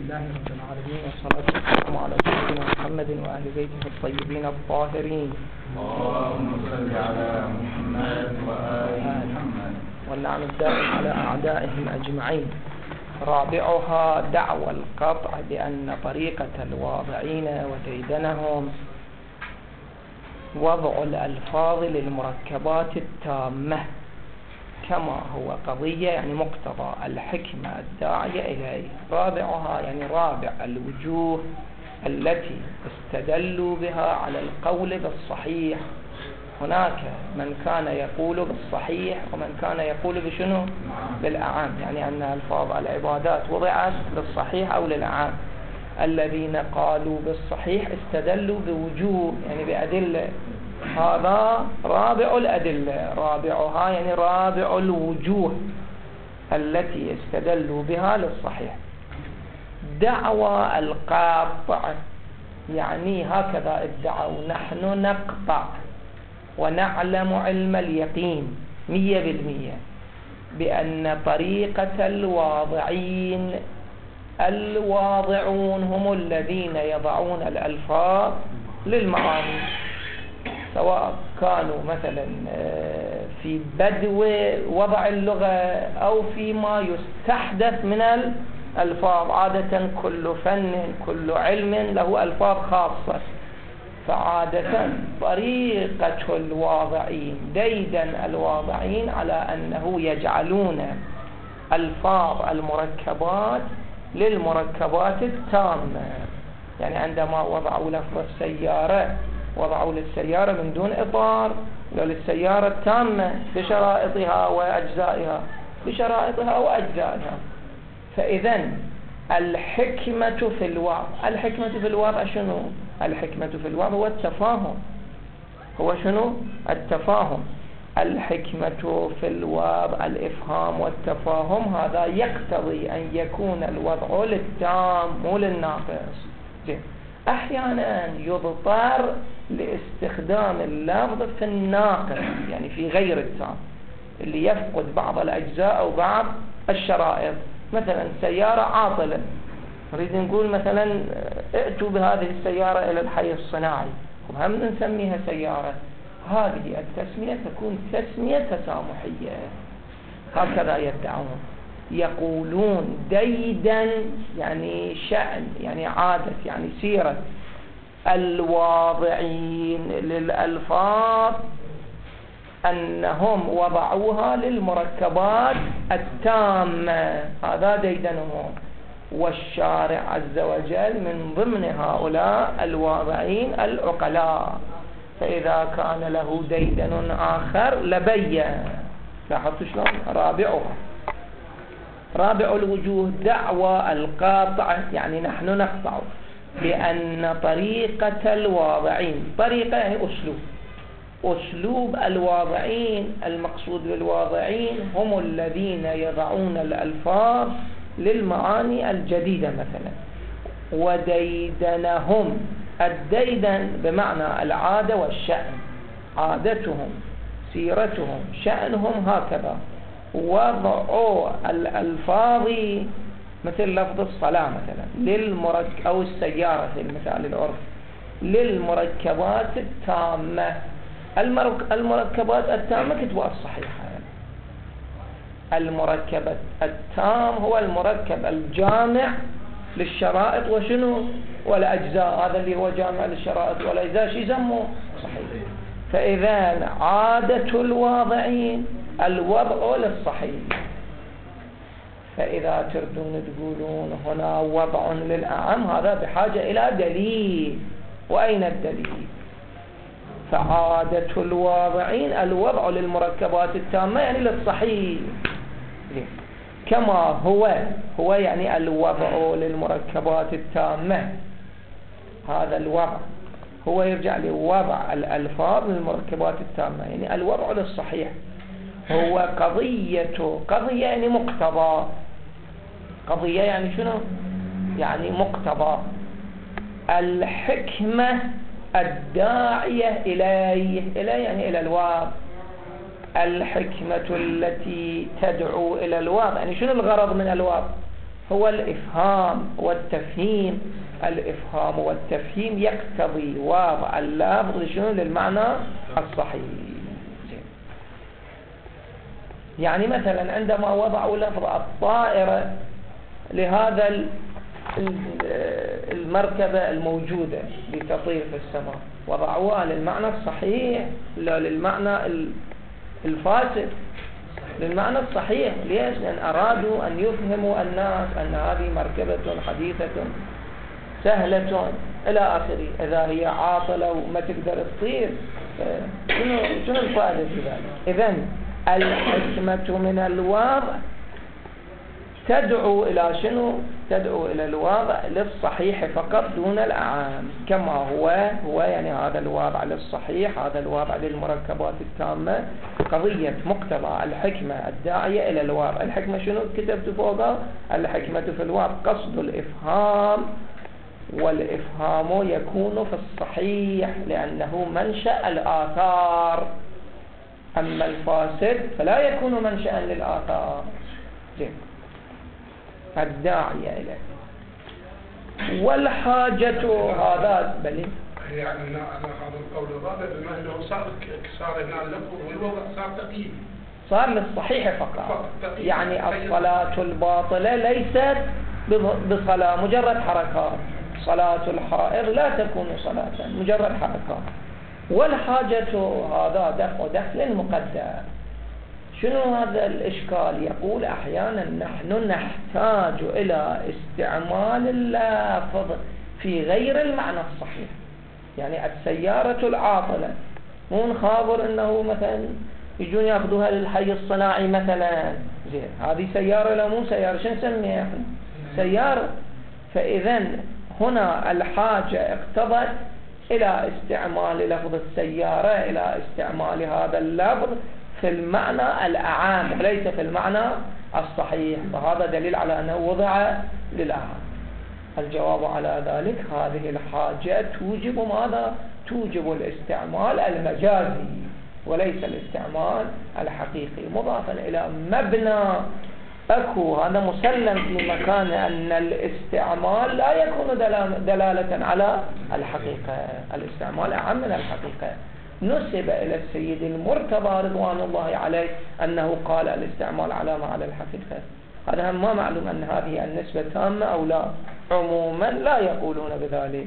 لله رب العالمين، والصلاة والسلام على سيدنا محمد وأهل بيته الطيبين الطاهرين. اللهم صل على محمد وآل محمد واللعن الدائم على أعدائهم أجمعين. رابعها دعوى القطع بأن طريقة الواضعين وديدنهم وضع الألفاظ للمركبات التامة كما هو قضية، يعني مقتضى الحكمة الداعية إليه. رابعها يعني رابع الوجوه التي استدلوا بها على القول بالصحيح. هناك من كان يقول بالصحيح ومن كان يقول بشنو؟ بالأعام، يعني أن ألفاظ العبادات وضعت للصحيح أو للأعام. الذين قالوا بالصحيح استدلوا بوجوه، يعني بأدلة. هذا رابع الأدلة، رابعها يعني رابع الوجوه التي استدلوا بها للصحيح. دعوى القاطع يعني هكذا ادعوا: نحن نقطع ونعلم علم اليقين 100% بأن طريقة الواضعون هم الذين يضعون الألفاظ للمعاني، سواء كانوا مثلا في بدو وضع اللغة أو فيما يستحدث من الألفاظ. عادة كل فن كل علم له ألفاظ خاصة، فعادة طريقة الواضعين ديدن الواضعين على أنه يجعلون ألفاظ المركبات للمركبات التامة. يعني عندما وضعوا لفظ السيارة وضعوا للسيارة من دون إطار، للسيارة التامة بشرائطها وأجزائها، بشرائطها وأجزائها. فإذن الحكمة في الوضع شنو؟ الحكمة في الوضع هو التفاهم. هو شنو؟ التفاهم. الحكمة في الوضع الإفهام والتفاهم. هذا يقتضي أن يكون الوضع للتام مو للناقص. أحيانا يضطر لاستخدام اللفظ في الناقص، يعني في غير التام، اللي يفقد بعض الأجزاء أو بعض الشرائط. مثلا سيارة عاطلة، نريد نقول مثلا ائتوا بهذه السيارة إلى الحي الصناعي، هم نسميها سيارة. هذه التسمية تكون تسمية تسامحية، هكذا يدعون. يقولون ديدا يعني شأن، يعني عادة، يعني سيرة الواضعين للألفاظ أنهم وضعوها للمركبات التامة، هذا ديدنهم. والشارع عز وجل من ضمن هؤلاء الواضعين العقلاء، فإذا كان له ديدن آخر لبين. لاحظتوا شلون؟ رابع الوجوه دعوى القاطع، يعني نحن نقطع بأن طريقة الواضعين، طريقة يعني أسلوب الواضعين، المقصود بالواضعين هم الذين يضعون الألفاظ للمعاني الجديدة مثلا. وديدنهم، الديدن بمعنى العادة والشأن، عادتهم سيرتهم شأنهم هكذا. وضعوا الألفاظ مثل لفظ الصلاة مثلا أو السيارة في المثال العرفي للمركبات التامة. المركبات التامة كتبوا الصحيحة. المركب التام هو المركب الجامع للشرائط وشنو؟ والأجزاء. هذا اللي هو جامع للشرائط والأجزاء شو يسموه؟ صحيح. فإذا عادة الواضعين الوضع للصحيح. فإذا تردون تقولون هنا وضع للأعم، هذا بحاجة إلى دليل. وأين الدليل؟ فعادة الواضعين الوضع للمركبات التامة يعني للصحيح، كما هو يعني الوضع للمركبات التامة. هذا الوضع هو يرجع لوضع الألفاظ للمركبات التامة، يعني الوضع للصحيح. هو قضية يعني مقتضى. قضية يعني شنو؟ يعني مقتضى الحكمة الداعية إليه يعني إلى الواضع. الحكمة التي تدعو إلى الواضع، يعني شنو الغرض من الواضع؟ هو الإفهام والتفهيم. الإفهام والتفهيم يقتضي وضع اللفظ شنو للمعنى الصحيح. يعني مثلا عندما وضعوا لفظ الطائرة لهذا المركبة الموجودة لتطير في السماء، وضعوها للمعنى الصحيح لا للمعنى الفاسد؟ للمعنى الصحيح. ليش؟ لأن أرادوا أن يفهموا الناس أن هذه مركبة حديثة سهلة إلى آخره. إذا هي عاطلة وما تقدر تطير شنو الفائدة في ذلك؟ إذن الحكمة من الوضع تدعو إلى شنو؟ تدعو إلى الوضع للصحيح فقط دون الأعام، كما هو يعني هذا الوضع للصحيح، هذا الوضع للمركبات التامة. قضية مقتضى الحكمة الداعية إلى الوضع. الحكمة شنو كتبت فوقها؟ الحكمة في الوضع قصد الإفهام، والإفهام يكون في الصحيح لأنه منشأ الآثار، أما الفاسد فلا يكون منشأ للآثار. زين، الداعية إليه. والحاجة هذا بلي يعني أنا هذا القول الرابع بما أنه صار هنا اللفظ والوضع صار تقييد، صار للصحيح فقط. يعني الصلاة الباطلة ليست بصلاة، مجرد حركات. صلاة الحائض لا تكون صلاة، مجرد حركات. والحاجة هذا دفع دخل مقدر. شنو هذا الإشكال؟ يقول أحيانا نحن نحتاج إلى استعمال اللفظ في غير المعنى الصحيح. يعني السيارة العاطلة مو نخابر أنه مثلا يجون يأخذوها للحي الصناعي مثلا، زين هذه سيارة لا مو سيارة، شو نسميها احنا؟ سيارة. فإذن هنا الحاجة اقتضت إلى استعمال لفظ السيارة، إلى استعمال هذا اللفظ في المعنى الأعام وليس في المعنى الصحيح، وهذا دليل على أنه وضع للأعام. الجواب على ذلك هذه الحاجة توجب ماذا؟ توجب الاستعمال المجازي وليس الاستعمال الحقيقي، مضافا إلى مبنى أكو. هذا مسلم في مكان أن الاستعمال لا يكون دلالة على الحقيقة، الاستعمال أعم من الحقيقة. نسب إلى السيد المرتضى رضوان الله عليه أنه قال الاستعمال علامة على الحقيقة. هذا ما معلوم أن هذه النسبة تامة أو لا، عموما لا يقولون بذلك.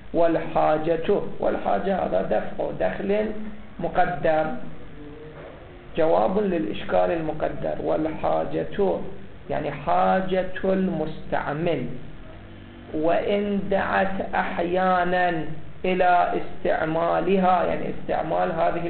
والحاجة هذا دفع دخل مقدر، جواب للإشكال المقدر. والحاجة يعني حاجة المستعمل، وإن دعت أحيانا إلى استعمالها، يعني استعمال هذه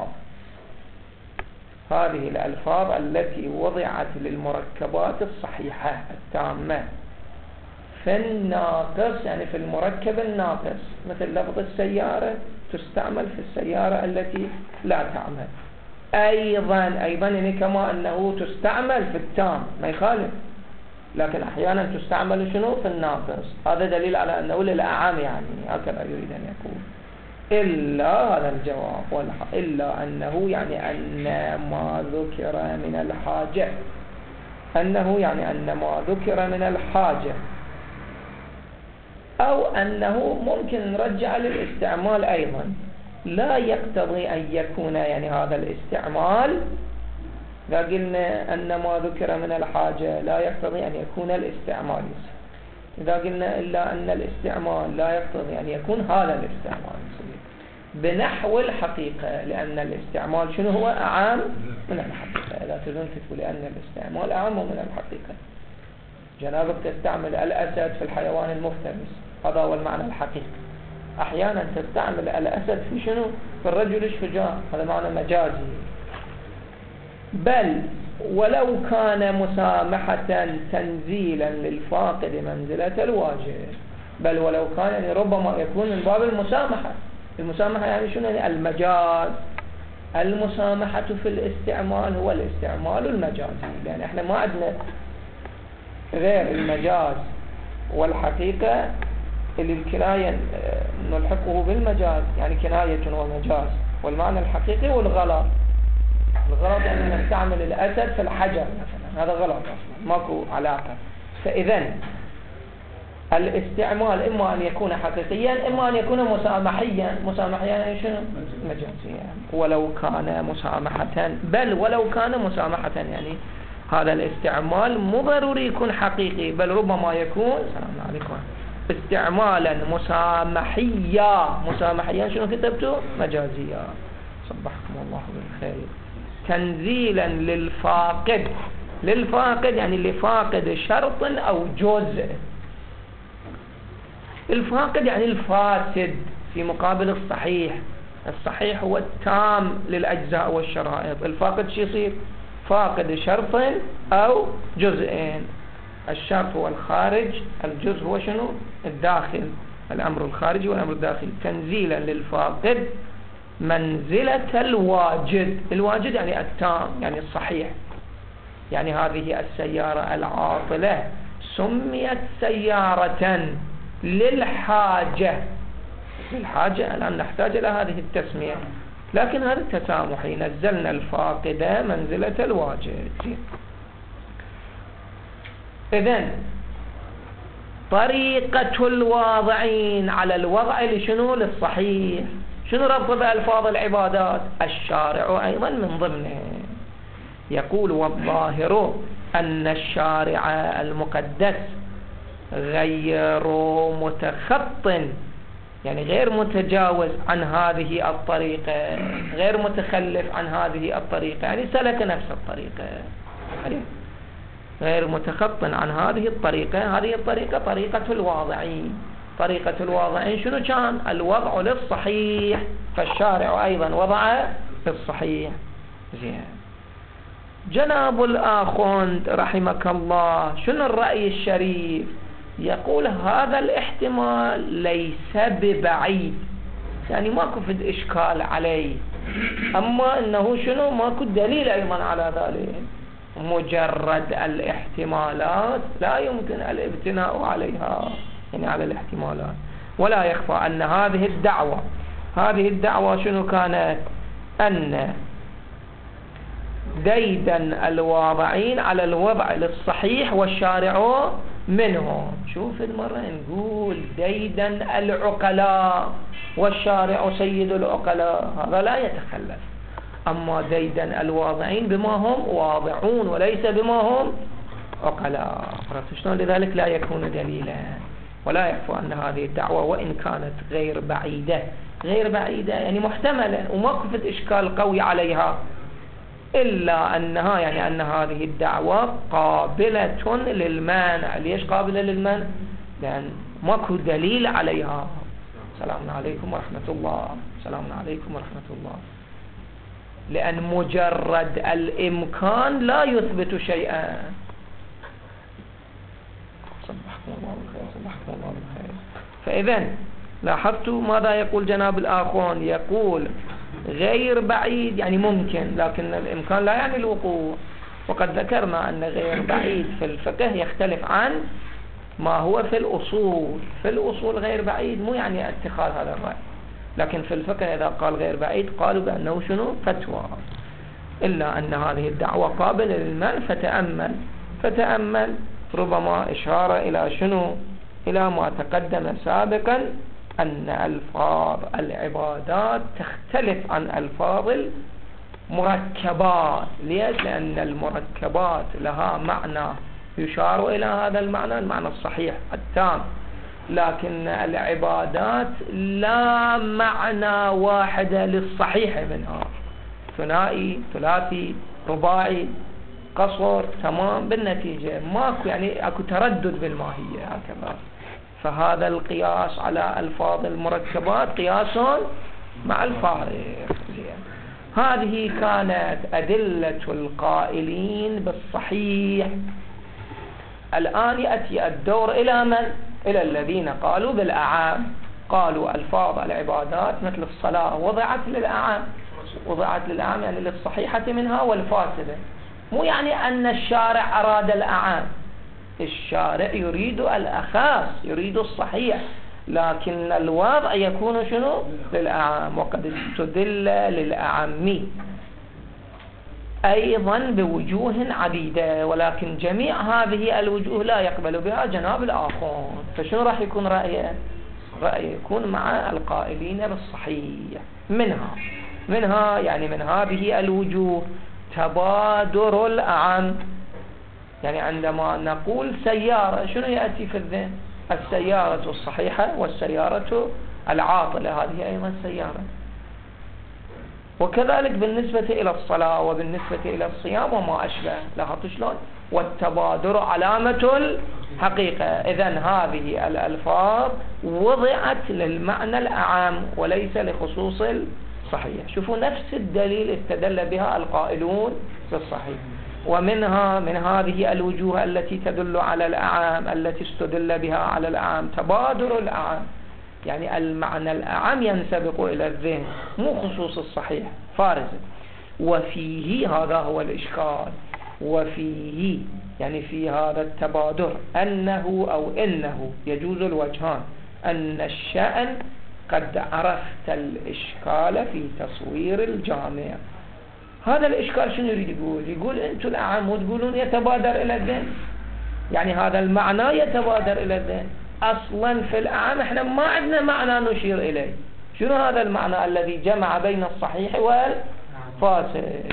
الألفاظ التي وضعت للمركبات الصحيحة التامة في الناقص، يعني في المركب الناقص، مثل لفظ السيارة تستعمل في السيارة التي لا تعمل. أيضا يعني كما أنه تستعمل في التام ما يخالف، لكن أحيانا تستعمل شنو في الناقص. هذا دليل على أنه للأعام، يعني هكذا يريد أن يقول. إلا هذا الجواب إلا أنه يعني أن ما ذكر من الحاجة، أنه يعني أن ما ذكر من الحاجة، أو أنه ممكن نرجع للاستعمال أيضا، لا يقتضي أن يكون يعني هذا الاستعمال. إذا قلنا أن ما ذكر من الحاجة لا يقتضي أن يكون الاستعمال، إذا قلنا إلا أن الاستعمال لا يقتضي أن يكون هذا الاستعمال، بنحو الحقيقة، لأن الاستعمال شنو هو؟ أعام من الحقيقة. إذا تظن تقول لأن الاستعمال أعام من الحقيقة. جنابك تستعمل الأسد في الحيوان المفترس، هذا هو المعنى الحقيقي. أحيانا تستعمل الأسد في شنو؟ في الرجل الشجاع، هذا معنى مجازي. بل ولو كان مسامحة تنزيلا للفاقد منزلة الواجب، بل ولو كان يعني ربما يكون من باب المسامحة. المسامحة يعني شنو؟ يعني المجاز. المسامحة في الاستعمال هو الاستعمال المجازي، لأن احنا ما عندنا غير المجاز والحقيقة اللي الكناية نلحقه بالمجاز، يعني كناية ومجاز، والمعنى الحقيقي والغلط. الغلط أن نستعمل الأسد في الحجر مثلا، هذا غلط أصلا، ماكو علاقة. فإذا الاستعمال إما أن يكون حقيقيا إما أن يكون مسامحيا. مسامحيا يعني شنو؟ مجازيا. ولو كان مسامحة، بل ولو كان مسامحة يعني هذا الاستعمال مو ضروري يكون حقيقي، بل ربما يكون السلام عليكم استعمالا مسامحيا. مسامحيا شنو كتبتوا؟ مجازيا. صبحكم الله بالخير. تنزيلا للفاقد. للفاقد يعني لفاقد شرط أو جزء. الفاقد يعني الفاسد في مقابل الصحيح. الصحيح هو التام للأجزاء والشرائط، الفاقد شو يصير؟ فاقد شرط أو جزئين. الشرط هو الخارج، الجزء هو شنو؟ الداخل، الأمر الخارجي والأمر الداخلي. تنزيلا للفاقد منزلة الواجد. الواجد يعني التام يعني الصحيح. يعني هذه السيارة العاطلة سميت سيارة للحاجة. للحاجة الآن نحتاج إلى هذه التسمية، لكن هذا التسامحي. نزلنا الفاقدة منزلة الواجد. إذن طريقة الواضعين على الوضع لشنو؟ للصحيح. شنو ربط بألفاظ العبادات؟ الشارع أيضا من ضمنه. يقول والظاهر أن الشارع المقدس غير متخط، يعني غير متجاوز عن هذه الطريقة، غير متخلف عن هذه الطريقة، يعني سلك نفس الطريقة، غير متخط عن هذه الطريقة. هذه الطريقة طريقة الواضعين. طريقة الواضعين شنو كان؟ الوضع للصحيح، فالشارع أيضا وضع للصحيح. زين. جناب الآخوند رحمك الله شنو الرأي الشريف؟ يقول هذا الاحتمال ليس ببعيد، يعني ماكو فد إشكال عليه، أما أنه شنو؟ ماكو دليل أيضا على ذلك. مجرد الاحتمالات لا يمكن الابتناء عليها، يعني على الاحتمالات. ولا يخفى أن هذه الدعوة شنو كانت؟ أن ديدا الواضعين على الوضع للصحيح والشارع منهم. شوف المرة نقول ديدا العقلاء والشارع سيد العقلاء، هذا لا يتخلف. أما ديدا الواضعين بما هم واضعون وليس بما هم عقلاء. شلون؟ لذلك لا يكون دليلا. ولا يخفى أن هذه الدعوة وإن كانت غير بعيدة يعني محتملة وماكو في إشكال قوي عليها، إلا أنها يعني أن هذه الدعوة قابلة للمانع. ليش قابلة للمانع؟ لأن ماكو دليل عليها. سلام عليكم ورحمة الله. سلام عليكم ورحمة الله. لأن مجرد الإمكان لا يثبت شيئا. صبحكم الله بالخير. صبحكم الله بالخير. فإذا لاحظتوا ماذا يقول جناب الآخون؟ يقول غير بعيد يعني ممكن، لكن الإمكان لا يعني الوقوع. وقد ذكرنا أن غير بعيد في الفقه يختلف عن ما هو في الأصول. في الأصول غير بعيد مو يعني اتخاذ هذا الرأي، لكن في الفقه إذا قال غير بعيد قالوا بأنه شنو؟ فتوى. إلا أن هذه الدعوة قابلة للمنع. فتأمل ربما إشارة إلى شنو؟ إلى ما تقدم سابقا أن ألفاظ العبادات تختلف عن ألفاظ المركبات. ليش؟ لأن المركبات لها معنى يشار إلى هذا المعنى، المعنى الصحيح التام، لكن العبادات لا معنى واحد للصحيح منها. ثنائي، ثلاثي، رباعي، قصر، تمام. بالنتيجة ماكو يعني اكو تردد بالماهية هكذا. فهذا القياس على ألفاظ المركبات قياس مع الفارق. هذه كانت أدلة القائلين بالصحيح. الآن يأتي الدور إلى من؟ إلى الذين قالوا بالأعام. قالوا ألفاظ العبادات مثل الصلاة وضعت للأعام. وضعت للأعام يعني للصحيحة منها والفاسدة. مو يعني أن الشارع أراد الأعام، الشارع يريد الأخاص، يريد الصحيح، لكن الوضع يكون شنو؟ للأعام. وقد استدل للأعم. أيضا بوجوه عديدة، ولكن جميع هذه الوجوه لا يقبل بها جناب الآخرون. فشنو راح يكون رأيه؟ رأيه يكون مع القائلين بالصحيح. منها يعني من هذه الوجوه تبادر الأعم. يعني عندما نقول سيارة شنو يأتي في الذهن؟ السيارة الصحيحة والسيارة العاطلة، هذه أيضا سيارة. وكذلك بالنسبة إلى الصلاة وبالنسبة إلى الصيام وما أشبه. لاحظتوا شلون؟ والتبادر علامة الحقيقة. إذن هذه الألفاظ وضعت للمعنى الأعام وليس لخصوص الصحيح. شوفوا نفس الدليل استدل بها القائلون بالصحيح. ومنها من هذه الوجوه التي تدل على الأعام، التي استدل بها على الأعام تبادر الأعام، يعني المعنى الأعام ينسبق إلى الذهن مو خصوص الصحيح فارز. وفيه هذا هو الإشكال، وفيه يعني في هذا التبادر أنه أو إنه يجوز الوجهان. أن الشأن قد عرفت الإشكال في تصوير الجامع. هذا الإشكال شنو يريد يقول؟ يقول أنتم الأعام وتقولون يتبادر إلى الذهن، يعني هذا المعنى يتبادر إلى الذهن. أصلا في الأعام احنا ما عندنا معنى نشير إليه. شنو هذا المعنى الذي جمع بين الصحيح والفاسد؟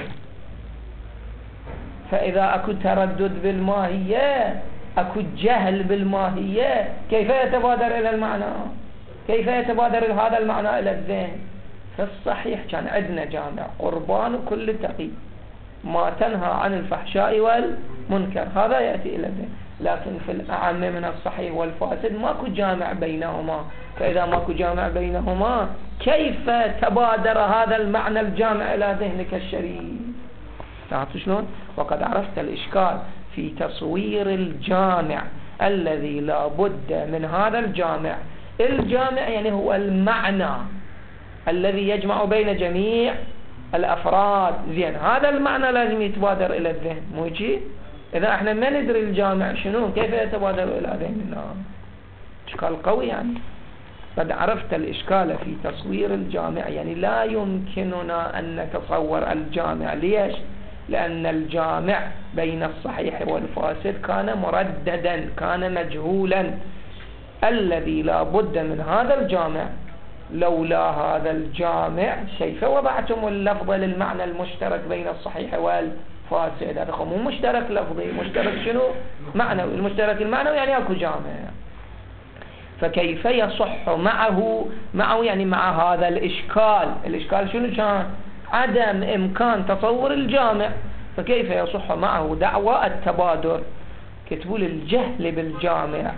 فإذا أكو تردد بالماهية، أكو جهل بالماهية، كيف يتبادر إلى المعنى؟ كيف يتبادر هذا المعنى إلى الذهن؟ فالصحيح كان عندنا جامع قربان كل تقي، ما تنهى عن الفحشاء والمنكر، هذا يأتي إلى الذهن. لكن في الأعم من الصحيح والفاسد ماكو جامع بينهما. فإذا ماكو جامع بينهما كيف تبادر هذا المعنى الجامع إلى ذهنك الشريف؟ تعرفوا شلون؟ وقد عرفت الإشكال في تصوير الجامع الذي لا بد من هذا الجامع. الجامع يعني هو المعنى الذي يجمع بين جميع الأفراد. زين، هذا المعنى لازم يتبادر إلى الذهن، مو يجي؟ إذا احنا ما ندري الجامع شنو كيف يتبادر إلى ذهننا؟ إشكال قوي. يعني قد عرفت الإشكال في تصوير الجامع، يعني لا يمكننا أن نتصور الجامع. ليش؟ لأن الجامع بين الصحيح والفاسد كان مرددا، كان مجهولا. الذي لا بد من هذا الجامع. لولا هذا الجامع كيف وضعتم اللفظ للمعنى المشترك بين الصحيح والفاسد؟ هذا مو مشترك لفظي، مشترك شنو؟ معنى. المشترك المعنى يعني اكو جامع. فكيف يصح معه يعني مع هذا الإشكال؟ الإشكال شنو كان؟ عدم إمكان تصور الجامع. فكيف يصح معه دعوى التبادر؟ كتبوا الجهل بالجامع.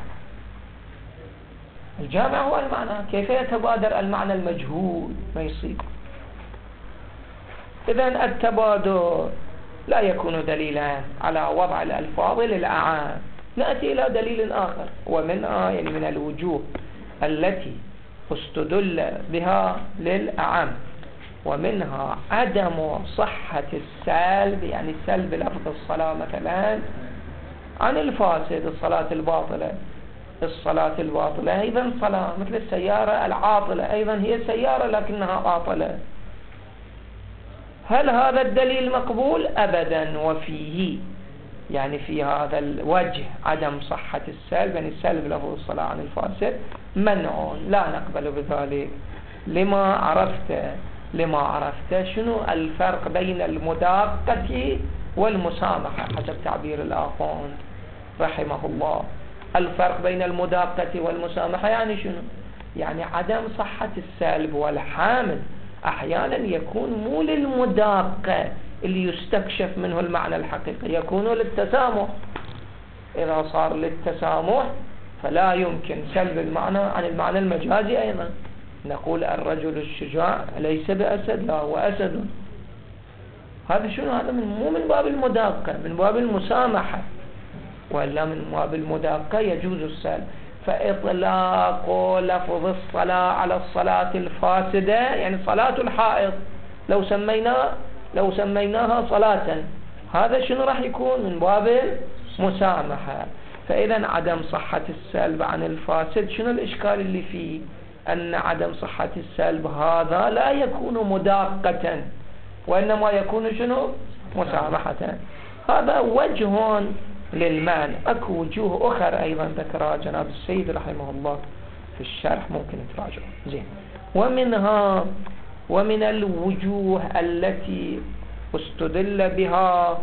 الجامع هو المعنى، كيف يتبادر المعنى المجهول؟ ما يصير. إذن التبادر لا يكون دليلا على وضع الألفاظ للأعام. نأتي إلى دليل آخر، ومنها يعني من الوجوه التي استدل بها للأعام، ومنها عدم صحة السلب، يعني سلب لفظ الصلاة مثلا عن الفاسد، الصلاة الباطلة. الصلاة الباطلة أيضا صلاة، مثل السيارة العاطلة أيضا هي سيارة لكنها عاطلة. هل هذا الدليل مقبول؟ أبدا. وفيه يعني في هذا الوجه عدم صحة السلب، يعني السلب لفظ الصلاة عن الفاسد منع، لا نقبل بذلك. لما عرفت شنو الفرق بين المداقة والمسامحة حسب تعبير الآخوند رحمه الله. الفرق بين المداقة والمسامحة يعني شنو؟ يعني عدم صحة السلب والحامل أحيانا يكون مو للمداقة اللي يستكشف منه المعنى الحقيقي، يكون للتسامح. إذا صار للتسامح فلا يمكن سلب المعنى عن المعنى المجازي. أيضا نقول الرجل الشجاع ليس بأسد، لا هو أسد. هذا شنو؟ هذا مو من باب المداقة، من باب المسامحة، وإلا من باب المداقة يجوز السلب. فإطلاق لفظ الصلاة على الصلاة الفاسدة يعني صلاة الحائض لو سميناها صلاة، هذا شنو راح يكون؟ من باب المسامحة. فإذا عدم صحة السلب عن الفاسد، شنو الإشكال اللي فيه؟ أن عدم صحة السلب هذا لا يكون مداقة، وإنما يكون شنو؟ مسامحة. هذا وجه للمعنى. أكو وجوه أخرى أيضا ذكرها جناب السيد رحمه الله في الشرح، ممكن تراجعوا زين. ومن الوجوه التي استدل بها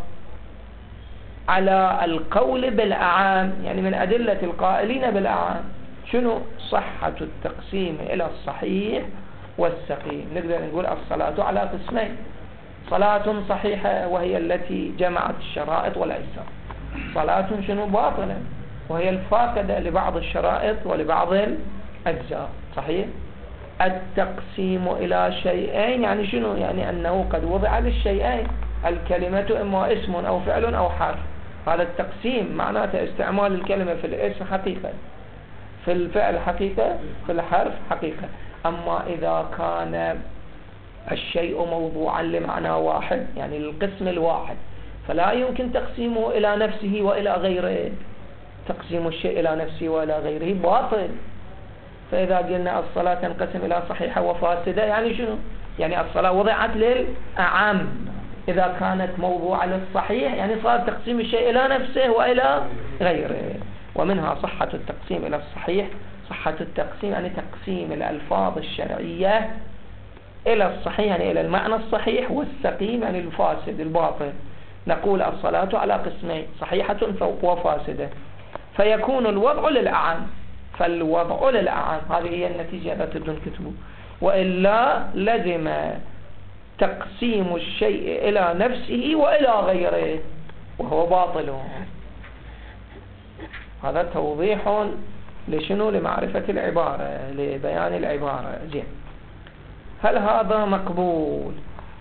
على القول بالأعام، يعني من أدلة القائلين بالأعام، شنو؟ صحة التقسيم إلى الصحيح والسقيم. نقدر نقول الصلاة على قسمين: صلاة صحيحة وهي التي جمعت الشرائط والأجزاء، صلاة شنو؟ باطلة وهي الفاقدة لبعض الشرائط ولبعض الأجزاء. صحيح. التقسيم إلى شيئين يعني شنو؟ يعني أنه قد وضع للشيئين، الكلمة إما اسم أو فعل أو حرف. هذا التقسيم معناته استعمال الكلمة في الاسم حقيقة، في الفعل حقيقة، في الحرف حقيقة. أما إذا كان الشيء موضوعا لمعنى واحد، يعني للقسم الواحد، فلا يمكن تقسيمه إلى نفسه وإلى غيره. تقسيم الشيء إلى نفسه وإلى غيره باطل. فإذا قلنا الصلاة تنقسم إلى صحيحة وفاسدة، يعني شنو؟ يعني الصلاة وضعت للأعم، إذا كانت موضوعة للصحيح يعني صار تقسيم الشيء إلى نفسه وإلى غيره. ومنها صحة التقسيم إلى الصحيح. صحة التقسيم يعني تقسيم الألفاظ الشرعية إلى الصحيح يعني إلى المعنى الصحيح، والسقيم يعني الفاسد الباطل. نقول الصلاة على قسمين: صحيحة وفاسدة، فيكون الوضع للأعم. فالوضع للأعم هذه هي النتيجة التي بدون كتبه، وإلا لزم تقسيم الشيء إلى نفسه وإلى غيره وهو باطل. هذا توضيح لشنو؟ لمعرفة العبارة، لبيان العبارة. زين. هل هذا مقبول؟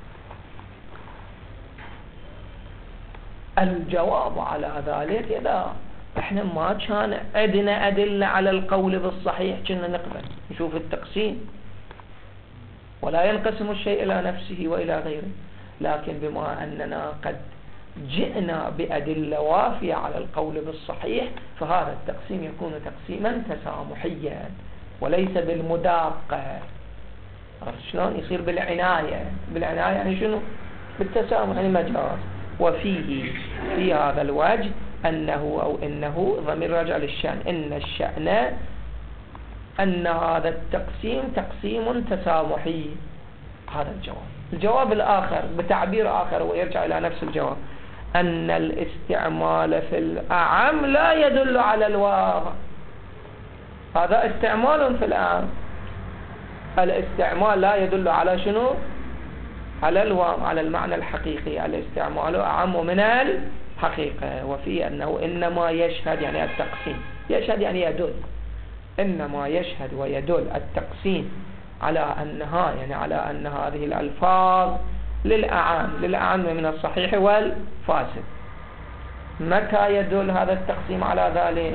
الجواب على ذلك إذا احنا ما كان عندنا أدلة على القول بالصحيح كنا نقبل نشوف التقسيم ولا ينقسم الشيء إلى نفسه وإلى غيره. لكن بما أننا قد جئنا بأدلة وافية على القول بالصحيح، فهذا التقسيم يكون تقسيما تسامحيا وليس بالمداقة. عرفت شلون؟ يصير بالعناية. بالعناية يعني شنو؟ بالتسامح، يعني مجاز. وفيه في هذا الوجه أنه أو إنه ضمير راجع للشأن، إن الشأن أن هذا التقسيم تقسيم تسامحي. هذا الجواب. الجواب الآخر بتعبير آخر ويرجع إلى نفس الجواب: أن الاستعمال في الأعم لا يدل على الواقع. هذا استعمال في الأعم، الاستعمال لا يدل على شنو؟ على الواقع، على المعنى الحقيقي. الاستعمال أعم من الحقيقة. وفي أنه إنما يشهد يعني التقسيم، يشهد يعني يدل، إنما يشهد ويدل التقسيم على أنها يعني على أن هذه الألفاظ للأعم من الصحيح والفاسد. متى يدل هذا التقسيم على ذلك؟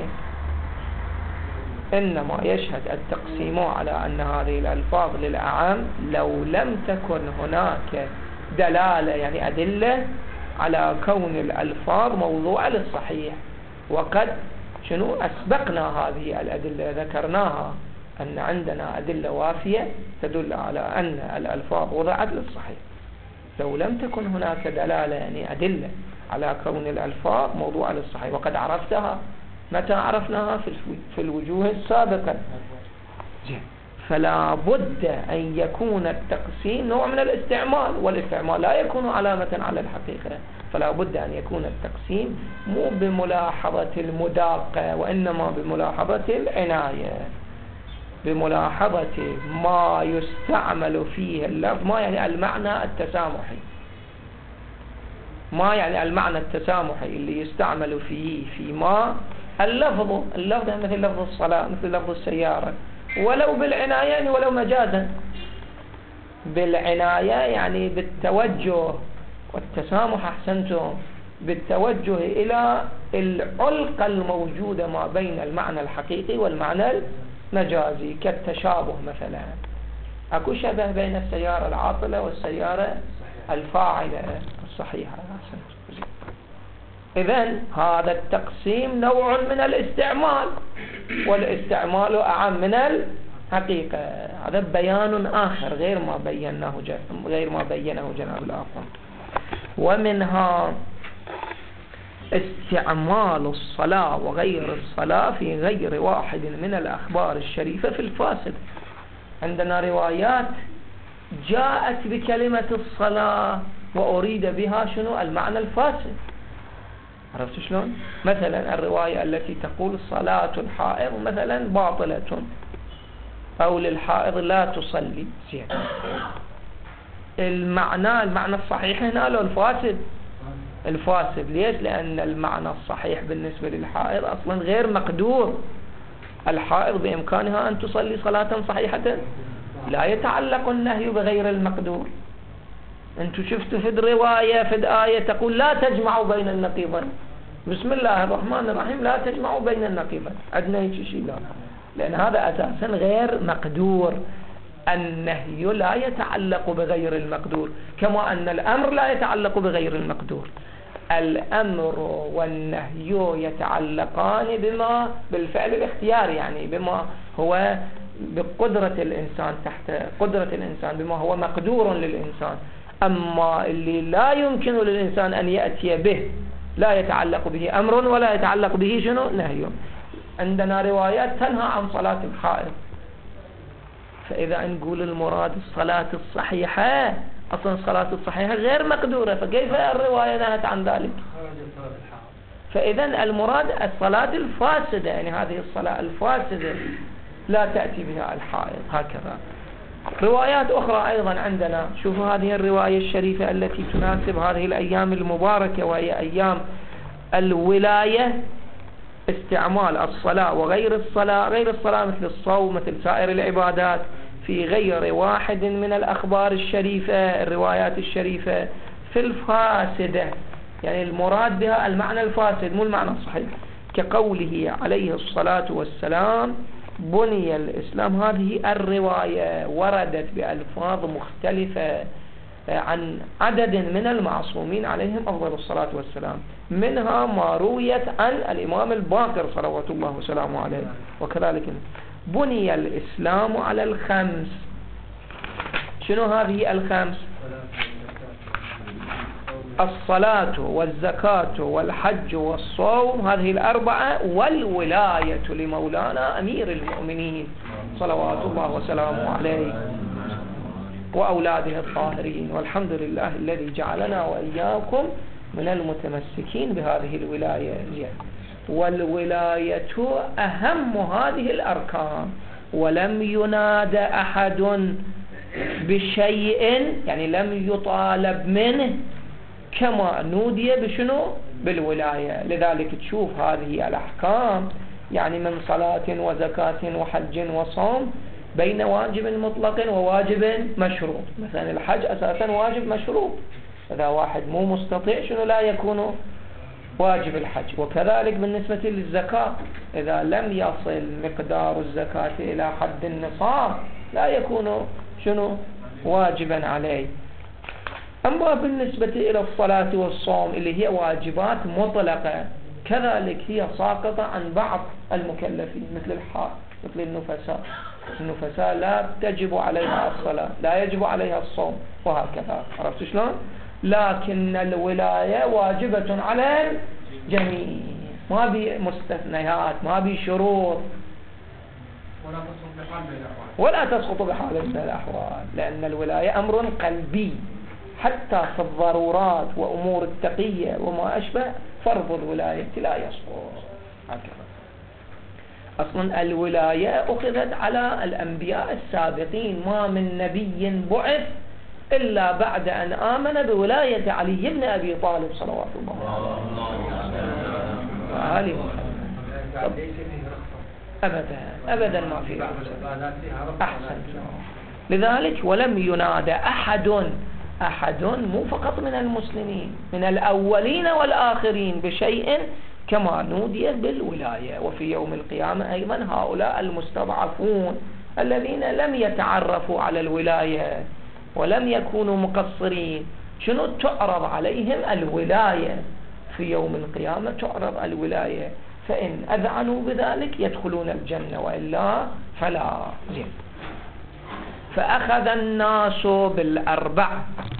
إنما يشهد التقسيم على أن هذه الألفاظ للأعم لو لم تكن هناك دلالة يعني أدلة على كون الألفاظ موضوعة للصحيح. وقد شنو أسبقنا هذه الأدلة، ذكرناها أن عندنا أدلة وافية تدل على أن الألفاظ وضعت للصحيح. لو لم تكن هناك دلالة يعني أدلة على كون الألفاظ موضوعة للصحيح، وقد عرفتها. متى عرفناها؟ في الوجوه السابقة. فلا بد أن يكون التقسيم نوع من الاستعمال، والاستعمال لا يكون علامة على الحقيقة. فلا بد أن يكون التقسيم مو بملاحظة المداقة، وإنما بملاحظة العناية، بملاحظة ما يستعمل فيه اللفظ، ما يعني المعنى التسامحي، ما يعني المعنى التسامحي اللي يستعمل فيه فيما اللفظ مثل لفظ الصلاة، مثل لفظ السيارة، ولو بالعناية يعني ولو مجازا. بالعناية يعني بالتوجه والتسامح، أحسنتم، بالتوجه إلى العلقة الموجودة ما بين المعنى الحقيقي والمعنى المجازي، كالتشابه مثلا. أكو شبه بين السيارة العاطلة والسيارة الفاعلة الصحيحة. إذن هذا التقسيم نوع من الاستعمال، والاستعمال أعم من الحقيقة. هذا بيان آخر غير ما بينه جناب الآخر. ومنها استعمال الصلاة وغير الصلاة في غير واحد من الأخبار الشريفة في الفاسد. عندنا روايات جاءت بكلمة الصلاة وأريد بها شنو؟ المعنى الفاسد. عرفت شلون؟ مثلا الرواية التي تقول صلاة الحائض مثلا باطلة، أو للحائض لا تصلي. المعنى الصحيح هنا له الفاسد. الفاسد ليش؟ لأن المعنى الصحيح بالنسبة للحائض أصلا غير مقدور. الحائض بإمكانها أن تصلي صلاة صحيحة، لا يتعلق النهي بغير المقدور. أنتم شفتوا في الرواية في آية تقول لا تجمعوا بين النقيضين، بسم الله الرحمن الرحيم لا تجمعوا بين النقيضين، عندنا هيك شيء؟ لا، لأن هذا أساسا غير مقدور. النهي لا يتعلق بغير المقدور، كما أن الأمر لا يتعلق بغير المقدور. الأمر والنهي يتعلقان بما بالفعل الاختياري، يعني بما هو بقدرة الإنسان، تحت قدرة الإنسان، بما هو مقدور للإنسان. أما اللي لا يمكن للإنسان أن يأتي به لا يتعلق به أمر ولا يتعلق به شنو؟ نهي. عندنا روايات تنهى عن صلاة الحائض، فإذا نقول المراد الصلاة الصحيحة، أصلا الصلاة الصحيحة غير مقدورة، فكيف الرواية نهت عن ذلك؟ فإذا المراد الصلاة الفاسدة، يعني هذه الصلاة الفاسدة لا تأتي بها الحائض. هكذا روايات أخرى أيضا عندنا. شوفوا هذه الرواية الشريفة التي تناسب هذه الأيام المباركة، وهي أيام الولاية. استعمال الصلاة وغير الصلاة، غير الصلاة مثل الصوم مثل سائر العبادات، في غير واحد من الأخبار الشريفة، الروايات الشريفة، في الفاسدة، يعني المراد بها المعنى الفاسد مو المعنى الصحيح. كقوله عليه الصلاة والسلام بني الإسلام. هذه الرواية وردت بألفاظ مختلفة عن عدد من المعصومين عليهم أفضل الصلاة والسلام، منها ما رويت عن الإمام الباقر صلوات الله وسلامه عليه. وكذلك بني الإسلام على الخمس. شنو هذه الخمس؟ الصلاة والزكاة والحج والصوم، هذه الأربعة، والولاية لمولانا أمير المؤمنين صلوات الله وسلامه عليه وأولاده الطاهرين. والحمد لله الذي جعلنا وإياكم من المتمسكين بهذه الولاية. والولاية أهم هذه الأركان، ولم ينادى أحد بشيء، يعني لم يطالب منه كما نودي بشنو؟ بالولاية. لذلك تشوف هذه الأحكام، يعني من صلاة وزكاة وحج وصوم، بين واجب مطلق وواجب مشروط. مثلا الحج أساسا واجب مشروط، إذا واحد مو مستطيع شنو لا يكون واجب الحج. وكذلك بالنسبة للزكاة، إذا لم يصل مقدار الزكاة إلى حد النصاب لا يكون شنو واجبا عليه. أما بالنسبة إلى الصلاة والصوم اللي هي واجبات مطلقة، كذلك هي ساقطة عن بعض المكلفين مثل الحائض مثل النفساء. النفساء لا تجب عليها الصلاة، لا يجب عليها الصوم، وهكذا. عرفت شلون؟ لكن الولاية واجبة على الجميع، ما بي مستثنيات، ما بي شروط، ولا تسقط بحال من الأحوال، لأن الولاية أمر قلبي، حتى في الضرورات وأمور التقية وما أشبه فرض الولاية لا يسقط. هكذا أصلا الولاية أخذت على الأنبياء السابقين، ما من نبي بعث إلا بعد أن آمن بولاية علي بن أبي طالب صلوات الله عليه أبدا أبدا ما في أحسن. لذلك ولم ينادى أحد مو فقط من المسلمين، من الأولين والآخرين بشيء كما نودي بالولاية. وفي يوم القيامة أيضا هؤلاء المستضعفون الذين لم يتعرفوا على الولاية ولم يكونوا مقصرين، شنو تعرض عليهم الولاية في يوم القيامة، تعرض الولاية، فإن أذعنوا بذلك يدخلون الجنة وإلا فلا. فأخذ الناس بالأربع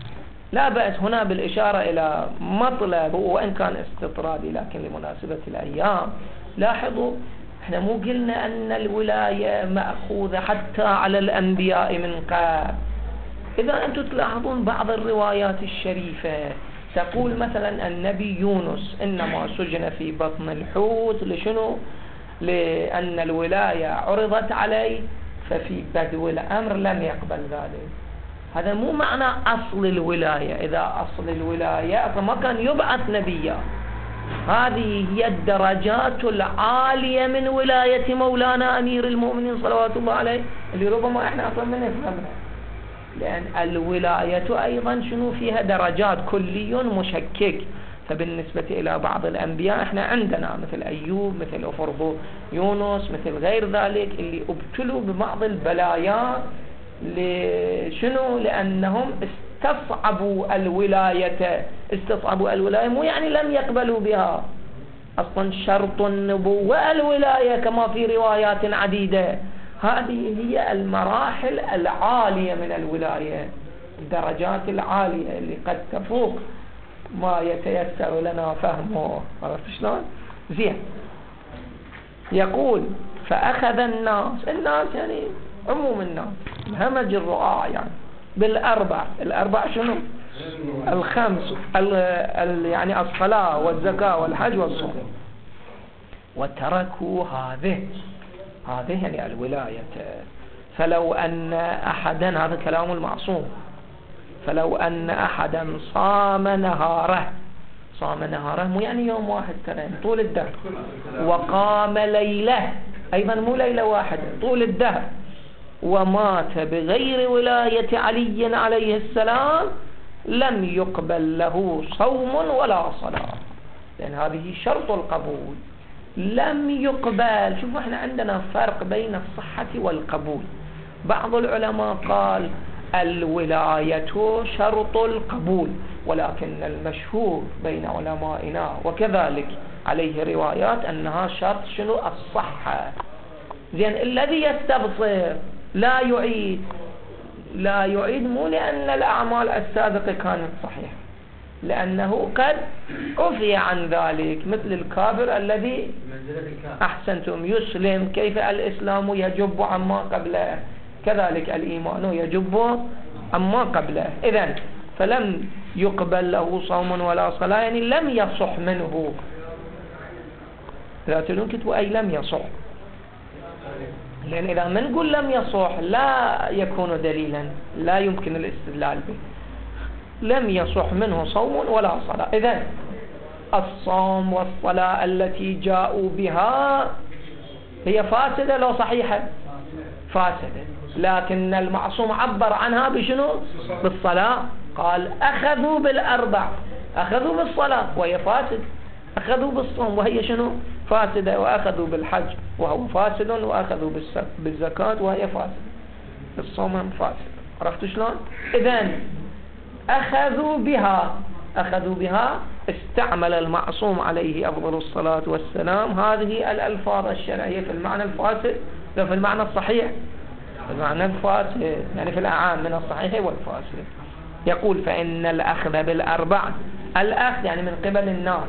لا بأس هنا بالإشارة إلى مطلب وإن كان استطرادي لكن لمناسبة الأيام. لاحظوا احنا مو قلنا أن الولاية مأخوذة حتى على الأنبياء من قبل. إذا أنتم تلاحظون بعض الروايات الشريفة تقول مثلا النبي يونس إنما سجن في بطن الحوت لشنو؟ لأن الولاية عرضت عليه ففي بدو الأمر لم يقبل ذلك. هذا مو معنى أصل الولاية. إذا أصل الولاية فما كان يبعث نبيا. هذه هي الدرجات العالية من ولاية مولانا أمير المؤمنين صلوات الله عليه اللي ربما إحنا أصلا من نفهمها. لأن الولاية أيضا شنو فيها درجات كلي مشكك. فبالنسبة إلى بعض الأنبياء إحنا عندنا مثل أيوب مثل أفرض يونس مثل غير ذلك اللي ابتلوا ببعض البلايا لشنو؟ لأنهم استصعبوا الولاية مو يعني لم يقبلوا بها. أصلا شرط النبوة الولاية كما في روايات عديدة. هذه هي المراحل العالية من الولاية، الدرجات العالية اللي قد تفوق ما يتيسر لنا فهمه. عرفت شلون؟ زين. يقول فأخذ الناس يعني عموم الناس همج الرعاة يعني الأربع شنو؟ الخمس يعني الصلاة والزكاة والحج والصوم، وتركوا هذه يعني الولاية. فلو أن أحدا، هذا كلام المعصوم، فلو أن أحدا صام نهاره مو يعني يوم واحد ترى طول الدهر، وقام ليلة أيضا مو ليلة واحدة طول الدهر، ومات بغير ولاية علي عليه السلام لم يقبل له صوم ولا صلاة، لأن هذه شرط القبول. لم يقبل. شوفوا احنا عندنا فرق بين الصحة والقبول. بعض العلماء قال الولاية شرط القبول، ولكن المشهور بين علمائنا وكذلك عليه روايات أنها شرط شنو؟ الصحة. زين، الذي يستبصر لا يعيد مو لأن الأعمال السابقة كانت صحيحة، لأنه قد عفي عن ذلك، مثل الكافر الذي أحسنتم يسلم، كيف الإسلام يجب عما قبله كذلك الإيمان يجب عما قبله. إذن فلم يقبل له صوم ولا صلاة، يعني لم يصح منه. لا تلون كتبوا أي لم يصح، لأن إذا ما نقول لم يصح لا يكون دليلا، لا يمكن الاستدلال به. لم يصح منه صوم ولا صلاة. إذن الصوم والصلاة التي جاءوا بها هي فاسدة لو صحيحة؟ فاسدة. لكن المعصوم عبر عنها بشنو؟ بالصلاة. قال أخذوا بالأربع، أخذوا بالصلاة وهي فاسد، أخذوا بالصوم وهي شنو؟ فاسدة، وأخذوا بالحج وهو فاسد، وأخذوا بالزكاة وهي فاسدة، الصوم فاسد. عرفتوا شلون؟ إذن أخذوا بها استعمل المعصوم عليه أفضل الصلاة والسلام هذه الألفاظ الشرعية في المعنى الفاسد، لا في المعنى الصحيح، في المعنى الفاسد، يعني في الأعام من الصحيح والفاسد. يقول فإن الأخذ بالأربع، الأخذ يعني من قبل الناس،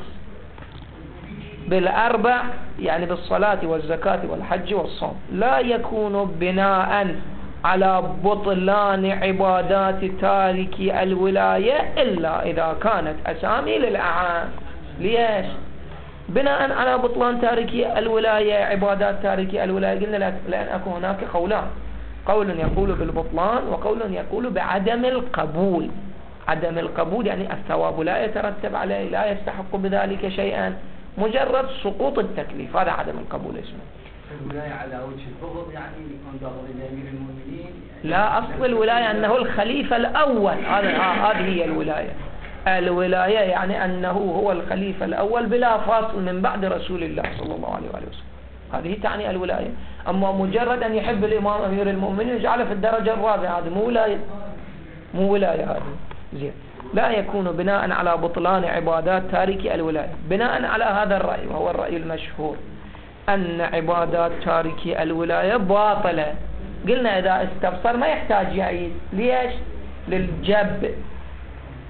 بالأربع يعني بالصلاة والزكاة والحج والصوم، لا يكون بناء على بطلان عبادات تارك الولاية إلا إذا كانت أسامي للأعام. ليش؟ بناء على بطلان تارك الولاية، عبادات تارك الولاية، قلنا لأن أكون هناك قول يقول بالبطلان وقول يقول بعدم القبول. عدم القبول يعني الثواب لا يترتب عليه، لا يستحق بذلك شيئا، مجرد سقوط التكليف، هذا عدم القبول اسمه. الولاية على وجه البغض يعني يكون ضغط لأمير المؤمنين. لا، أصل الولاية أنه الخليفة الأول، هذه هي الولاية. الولاية يعني أنه هو الخليفة الأول بلا فاصل من بعد رسول الله صلى الله عليه وسلم، هذه تعني الولاية. أما مجرد أن يحب الإمام أمير المؤمنين يجعله في الدرجة الرابعة، هذه مو ولاية هذه. زين، لا يكون بناء على بطلان عبادات تارك الولاية، بناء على هذا الرأي وهو الرأي المشهور أن عبادات تارك الولاية باطلة. قلنا إذا استبصر ما يحتاج يعيد. ليش؟ للجب،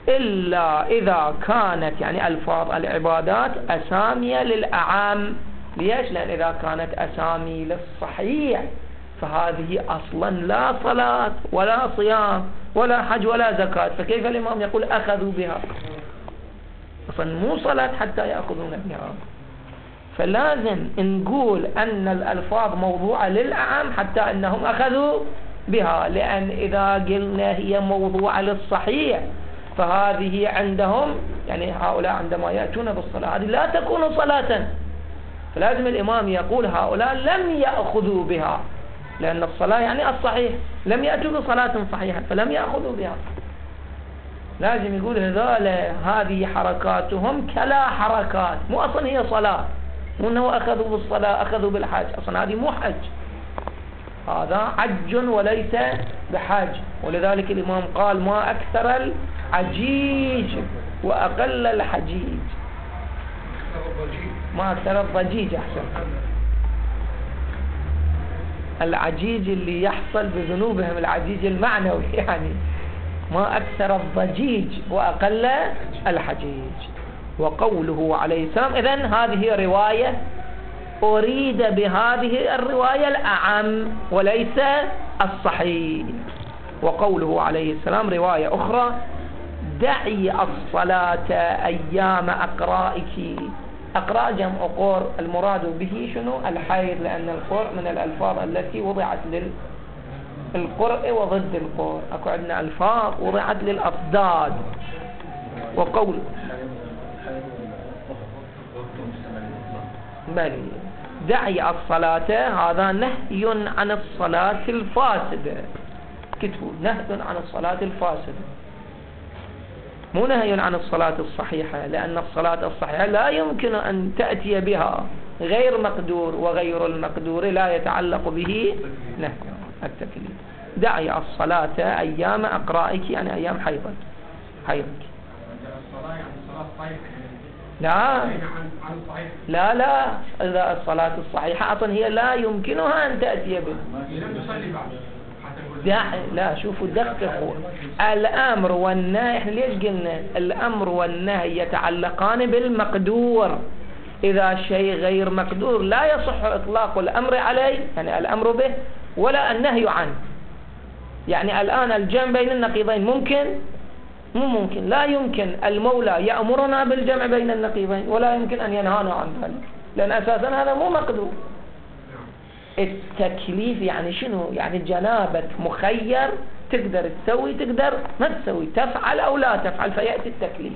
إلا إذا كانت يعني ألفاظ العبادات أسامي للأعام. ليش؟ لأن إذا كانت أسامي للصحيح فهذه أصلا لا صلاة ولا صيام ولا حج ولا زكاة، فكيف الإمام يقول أخذوا بها؟ أصلا مو صلاة حتى يأخذون بها. فلازم نقول أن الألفاظ موضوعة للأعام حتى أنهم أخذوا بها، لأن إذا قلنا هي موضوعة للصحيح فهذه عندهم يعني هؤلاء عندما يأتون بالصلاة هذه لا تكون صلاة، فلازم الإمام يقول هؤلاء لم يأخذوا بها، لأن الصلاة يعني الصحيح، لم يأتوا بصلاة صحيحة فلم يأخذوا بها. لازم يقول هذه حركاتهم كلا حركات، مو أصلا هي صلاة، مو أنه أخذوا بالصلاة أخذوا بالحج، أصلا هذه مو حج، هذا حج وليس بحج. ولذلك الإمام قال ما أكثر العجيج وأقل الحجيج، ما أكثر الضجيج أحسن، العجيج اللي يحصل بذنوبهم، العجيج المعنوي يعني ما أكثر الضجيج وأقل الحجيج. وقوله عليه السلام، إذن هذه رواية أريد بهذه الرواية الأعم وليس الصحيح. وقوله عليه السلام رواية أخرى دعي الصلاة أيام أقرائك. أقراء جمع قر، المراد به شنو؟ الحيض، لأن القر من الألفاظ التي وضعت للقرء وضد القر، أكو عندنا ألفاظ وضعت للأضداد. وقول بلي دعي الصلاة هذا نهي عن الصلاة الفاسدة، كتبوا نهي عن الصلاة الفاسدة، مو نهي عن الصلاة الصحيحة، لأن الصلاة الصحيحة لا يمكن أن تأتي بها غير مقدور، وغير المقدور لا يتعلق به نهي التكليف. دعي الصلاة أيام أقرائك يعني أيام حيضك. لا إذا الصلاة الصحيحة أصلا هي لا يمكنها أن تأتي به. لا شوفوا دققوا، الأمر والنهي احنا ليش قلنا الأمر والنهي يتعلقان بالمقدور؟ إذا شيء غير مقدور لا يصح إطلاق الأمر عليه يعني الأمر به ولا النهي عنه. يعني الآن الجمع بين النقيضين ممكن؟ مو ممكن، لا يمكن المولى يأمرنا بالجمع بين النقيضين ولا يمكن أن ينهانا عن ذلك، لأن أساسا هذا مو مقدور. التكليف يعني شنو؟ يعني جنابة مخير، تقدر تسوي تقدر ما تسوي، تفعل أو لا تفعل، فيأتي التكليف.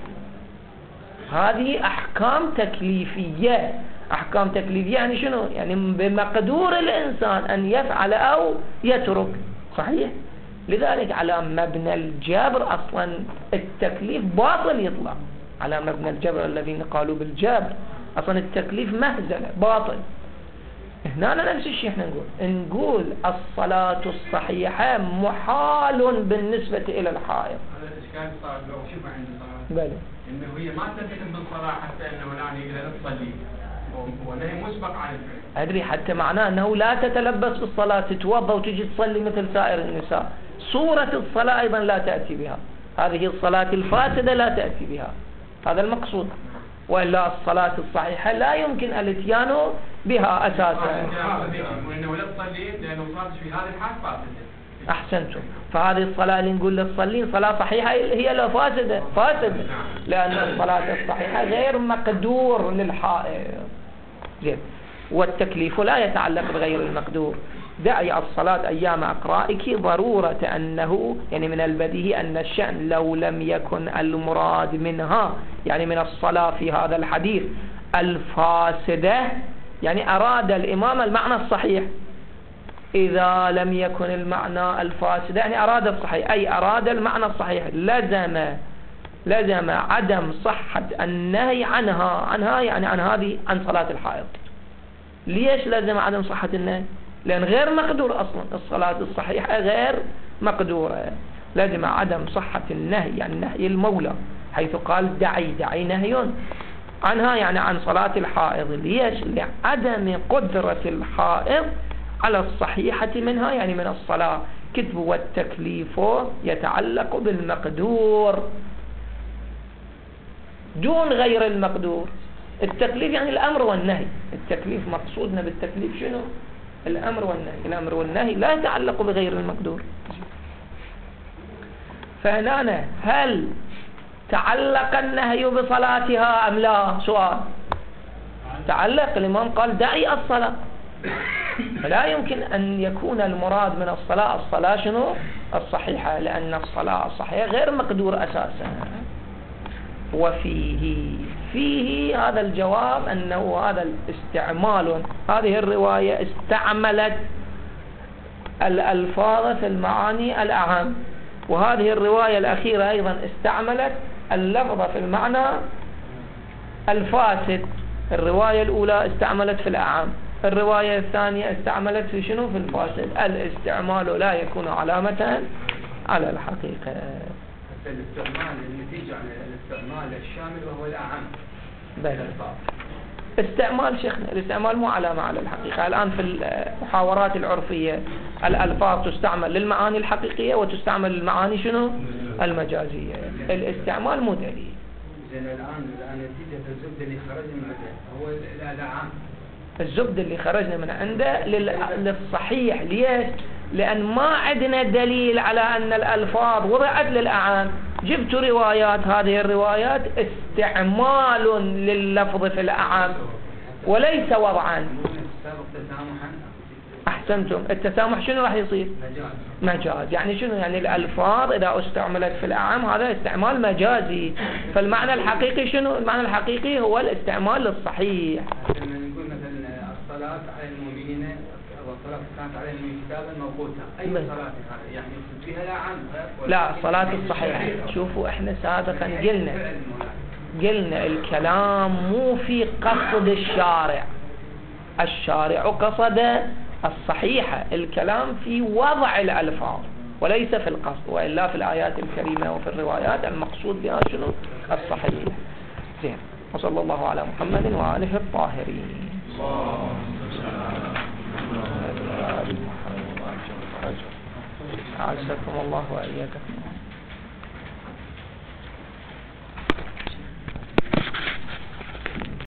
هذه أحكام تكليفية. أحكام تكليفية يعني شنو؟ يعني بمقدور الإنسان أن يفعل أو يترك، صحيح؟ لذلك على مبنى الجبر أصلا التكليف باطل يطلع، على مبنى الجبر الذين قالوا بالجبر أصلا التكليف مهزلة باطل. هنا نفس الشيء احنا نقول الصلاة الصحيحة محال بالنسبة إلى الحائض. هذا الإشكال صار لو شوف عند الصلاة بلى إنه هي ما تثبت بالصلاة حتى إنه لا يقدر تصلي، ونهي مسبق عن الفعل. أدري حتى معناه أنه لا تتلبس بالصلاة، تتوضأ وتجي تصلي مثل سائر النساء، صورة الصلاة أيضا لا تأتي بها، هذه الصلاة الفاسدة لا تأتي بها، هذا المقصود. وإلا الصلاة الصحيحة لا يمكن الاتيان بها أساسا. وإنه لا تصلي لأنه صارت في هذه الحال فاسدة. أحسنتم. فهذه الصلاة اللي نقول للصلين صلاة صحيحة هي لا فاسدة، لأن الصلاة الصحيحة غير مقدور للحائض. زين. والتكليف لا يتعلق بغير المقدور. دعي الصلاة أيام أقرائك ضرورة أنه يعني من البديهي أن الشأن لو لم يكن المراد منها يعني من الصلاة في هذا الحديث الفاسدة، يعني أراد الإمام المعنى الصحيح. إذا لم يكن المعنى الفاسدة يعني أراد الصحيح، أي أراد المعنى الصحيح، لزم عدم صحة النهي عنها يعني عن هذه عن صلاة الحائض. ليش لزم عدم صحة النهي؟ لأن غير مقدور أصلا، الصلاة الصحيحة غير مقدورة، لازم عدم صحة النهي يعني نهي المولى، حيث قال دعي نهي عنها يعني عن صلاة الحائض. ليش؟ لعدم قدرة الحائض على الصحيحة منها يعني من الصلاة. كتب والتكليف يتعلق بالمقدور، دون غير المقدور. التكليف يعني الأمر والنهي. التكليف مقصودنا بالتكليف شنو؟ الأمر والنهي. الأمر والنهي لا يتعلق بغير المقدور. فهنا هل تعلق النهي بصلاتها أم لا؟ سؤال. تعلق. الإمام قال دعي الصلاة، فلا يمكن أن يكون المراد من الصلاة شنو؟ الصحيحة، لأن الصلاة الصحيحة غير مقدور أساسا. وفيه هذا الجواب أنه هذا الاستعمال، هذه الرواية استعملت الألفاظ في المعاني الأعم، وهذه الرواية الأخيرة أيضا استعملت اللفظ في المعنى الفاسد. الرواية الأولى استعملت في الأعم، الرواية الثانية استعملت في شنو؟ في الفاسد. الاستعمال لا يكون علامة على الحقيقة. الاستعمال النتيجة عن الاستعمال الشامل وهو الأعم. بلى. استعمال شيخنا، الاستعمال مو علامة على الحقيقة. الآن في المحاورات العرفية الألفاظ تستعمل للمعاني الحقيقية وتستعمل للمعاني شنو؟ المجازية. الاستعمال مو دليل. زين الآن نتيجة الزبد اللي خرج من عنده هو الأعم. الزبد اللي خرجنا من عنده للصحيح. ليش؟ لأن ما عندنا دليل على أن الألفاظ وضعت للأعام. جبت روايات، هذه الروايات استعمال لللفظ في الأعام وليس وضعا. أحسنتم. التسامح شنو راح يصير؟ مجاز. يعني شنو؟ يعني الألفاظ إذا استعملت في الأعام هذا استعمال مجازي. فالمعنى الحقيقي شنو؟ المعنى الحقيقي هو الاستعمال الصحيح. لما نقول مثلا الصلاة على المؤمنين والصلاة كانت عليهم كتابا موقوتا، أي صلاة يعني فيها لا عام؟ لا، الصلاة الصحيحة. شوفوا احنا سابقا قلنا الكلام مو في قصد الشارع. الشارع قصد الصحيحة. الكلام في وضع الألفاظ وليس في القصد، وإلا في الآيات الكريمة وفي الروايات المقصود بها شنو؟ الصحيح. زين. وصلى الله على محمد وآله الطاهرين. عزكم الله وإياكم.